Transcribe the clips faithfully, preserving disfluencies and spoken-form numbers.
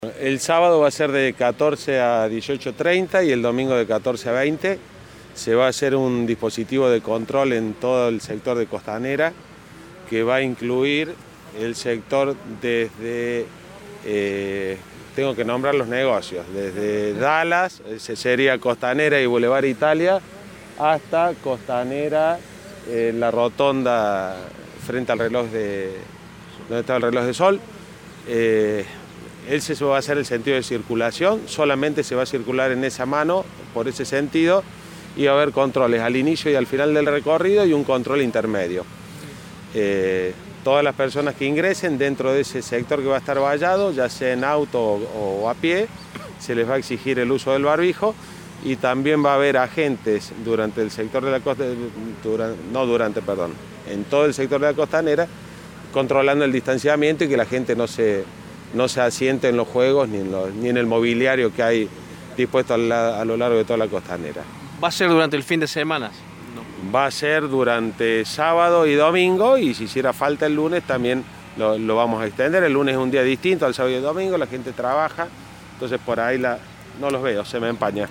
El sábado va a ser de catorce a dieciocho treinta y el domingo de catorce a veinte. Se va a hacer un dispositivo de control en todo el sector de Costanera que va a incluir el sector desde, eh, tengo que nombrar los negocios, desde Dallas, ese sería Costanera y Boulevard Italia, hasta Costanera, eh, la rotonda frente al reloj de, donde estaba el reloj de sol. Eh, Ese va a ser el sentido de circulación, solamente se va a circular en esa mano, por ese sentido, y va a haber controles al inicio y al final del recorrido y un control intermedio. Eh, todas las personas que ingresen dentro de ese sector que va a estar vallado, ya sea en auto o, o a pie, se les va a exigir el uso del barbijo y también va a haber agentes durante el sector de la costa, durante, no durante, perdón, en todo el sector de la costanera, controlando el distanciamiento y que la gente no se... no se asiente en los juegos ni en, los, ni en el mobiliario que hay dispuesto a, la, a lo largo de toda la costanera. ¿Va a ser durante el fin de semana? No. Va a ser durante sábado y domingo, y si hiciera falta el lunes también lo, lo vamos a extender. El lunes es un día distinto al sábado y el domingo, la gente trabaja, entonces por ahí la, no los veo, se me empaña.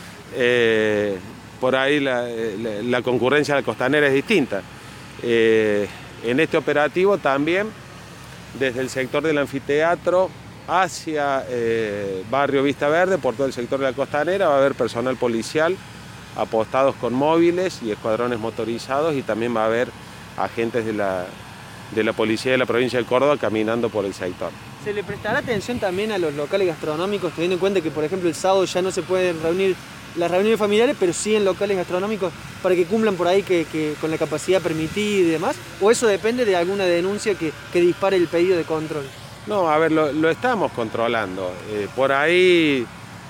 Eh, por ahí la, la, la concurrencia de la costanera es distinta. Eh, en este operativo también, desde el sector del anfiteatro hacia eh, barrio Vista Verde, por todo el sector de la costanera, va a haber personal policial apostados con móviles y escuadrones motorizados, y también va a haber agentes de la, de la policía de la provincia de Córdoba caminando por el sector. ¿Se le prestará atención también a los locales gastronómicos, teniendo en cuenta que, por ejemplo, el sábado ya no se pueden reunir las reuniones familiares, pero sí en locales gastronómicos, para que cumplan por ahí que, que con la capacidad permitida y demás? ¿O eso depende de alguna denuncia que, que dispare el pedido de control? No, a ver, lo, lo estamos controlando. Eh, por ahí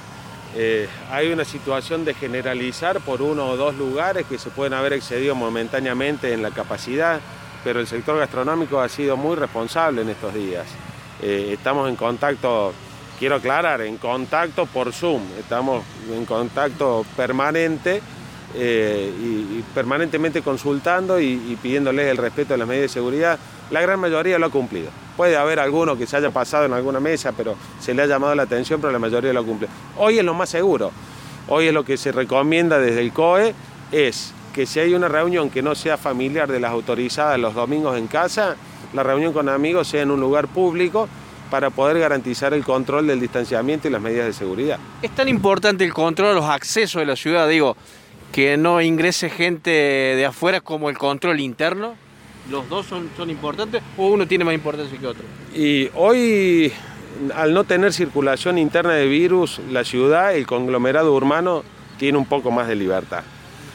eh, hay una situación de generalizar por uno o dos lugares que se pueden haber excedido momentáneamente en la capacidad, pero el sector gastronómico ha sido muy responsable en estos días. Eh, estamos en contacto... Quiero aclarar, en contacto por Zoom, estamos en contacto permanente eh, y, y permanentemente consultando y, y pidiéndoles el respeto de las medidas de seguridad. La gran mayoría lo ha cumplido. Puede haber alguno que se haya pasado en alguna mesa, pero se le ha llamado la atención, pero la mayoría lo ha cumplido. Hoy es lo más seguro. Hoy es lo que se recomienda desde el C O E, es que si hay una reunión que no sea familiar de las autorizadas los domingos en casa, la reunión con amigos sea en un lugar público, para poder garantizar el control del distanciamiento y las medidas de seguridad. ¿Es tan importante el control a los accesos de la ciudad, digo, que no ingrese gente de afuera como el control interno? ¿Los dos son, son importantes o uno tiene más importancia que otro? Y hoy, al no tener circulación interna de virus, la ciudad, el conglomerado urbano, tiene un poco más de libertad.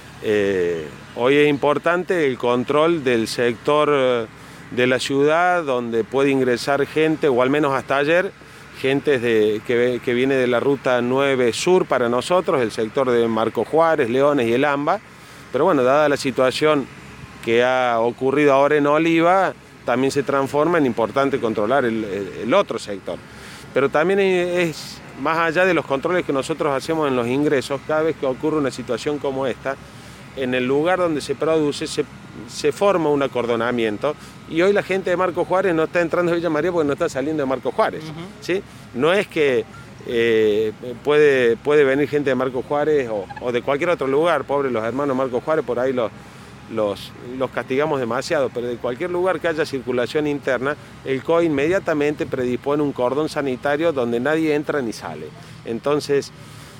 Eh, hoy es importante el control del sector de la ciudad, donde puede ingresar gente, o al menos hasta ayer, gente de, que, que viene de la ruta nueve sur para nosotros, el sector de Marco Juárez, Leones y el AMBA. Pero bueno, dada la situación que ha ocurrido ahora en Oliva, también se transforma en importante controlar el, el, el otro sector. Pero también es, más allá de los controles que nosotros hacemos en los ingresos, cada vez que ocurre una situación como esta, en el lugar donde se produce se, se forma un acordonamiento, y hoy la gente de Marco Juárez no está entrando a Villa María porque no está saliendo de Marco Juárez. Uh-huh. ¿Sí? No es que eh, puede, puede venir gente de Marco Juárez o, o de cualquier otro lugar, pobres los hermanos Marco Juárez, por ahí los, los, los castigamos demasiado, pero de cualquier lugar que haya circulación interna, el C O E inmediatamente predispone un cordón sanitario donde nadie entra ni sale. Entonces,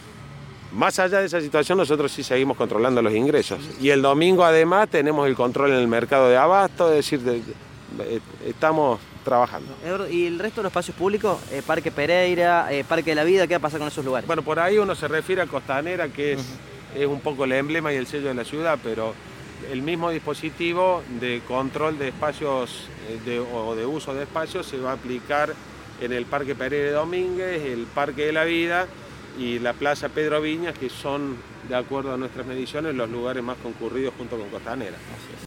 más allá de esa situación, nosotros sí seguimos controlando los ingresos. Y el domingo además tenemos el control en el mercado de abasto, es decir, de, de, estamos trabajando. ¿Y el resto de los espacios públicos? Eh, Parque Pereira, eh, Parque de la Vida, ¿qué va a pasar con esos lugares? Bueno, por ahí uno se refiere a Costanera, que es, uh-huh. es un poco el emblema y el sello de la ciudad, pero el mismo dispositivo de control de espacios de, o de uso de espacios se va a aplicar en el Parque Pereira Domínguez, el Parque de la Vida y la Plaza Pedro Viñas, que son, de acuerdo a nuestras mediciones, los lugares más concurridos junto con Costanera.